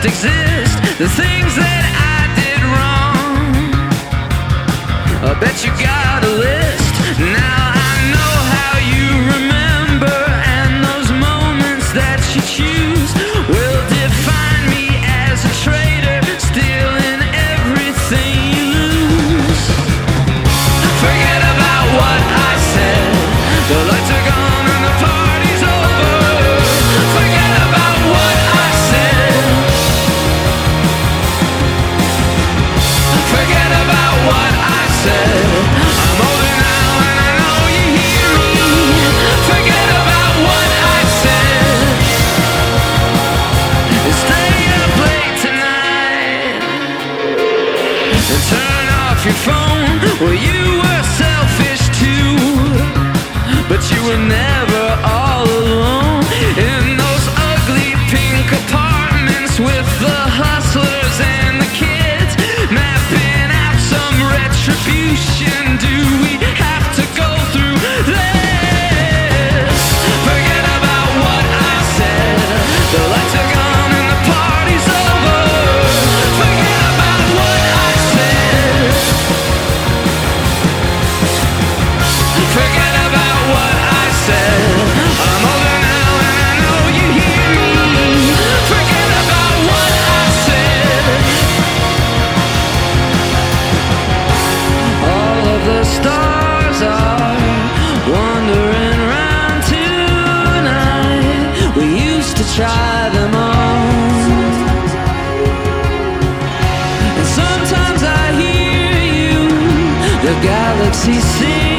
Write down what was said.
exist, the things that I did wrong. I bet you got a list. Now I know how you remember, and those moments that you choose will define me as a traitor, stealing everything you lose. Forget about what I said. The lights are gone and the party's over. Forget about what I said. Forget about what I said. I'm older now and I know you hear me. Forget about what I said. Stay up late tonight and turn off your phone. Well, you were selfish too, but you were never all alone in those ugly pink apartments with the hustlers and the kids mapping out some retribution. Do we have to go through this? Forget about what I said. The lights are gone and the party's over. Forget about what I said. Forget about what I said. I'm older now and I know you hear me. Forget about what I said. All of the stars are wandering round tonight. We used to try them all, and sometimes I hear you, the galaxy sing.